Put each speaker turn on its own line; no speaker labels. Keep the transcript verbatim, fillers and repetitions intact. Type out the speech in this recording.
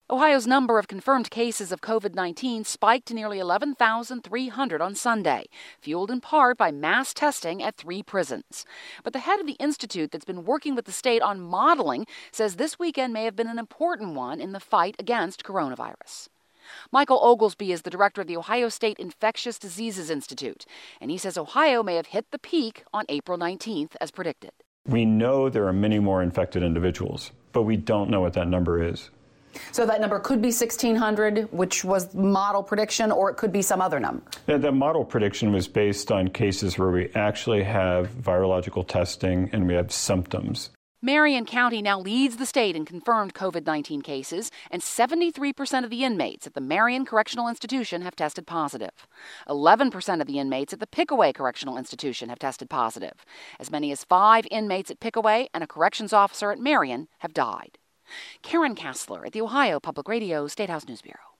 Ohio's number of confirmed cases of COVID nineteen spiked to nearly eleven thousand three hundred on Sunday, fueled in part by mass testing at three prisons. But the head of the institute that's been working with the state on modeling says this weekend may have been an important one in the fight against coronavirus. Michael Oglesby is the director of the Ohio State Infectious Diseases Institute, and he says Ohio may have hit the peak on April nineteenth as predicted.
We know there are many more infected individuals, but we don't know what that number is.
So that number could be sixteen hundred, which was model prediction, or it could be some other number.
Yeah, the model prediction was based on cases where we actually have virological testing and we have symptoms.
Marion County now leads the state in confirmed COVID nineteen cases, and seventy-three percent of the inmates at the Marion Correctional Institution have tested positive. eleven percent of the inmates at the Pickaway Correctional Institution have tested positive. As many as five inmates at Pickaway and a corrections officer at Marion have died. Karen Kassler at the Ohio Public Radio State House News Bureau.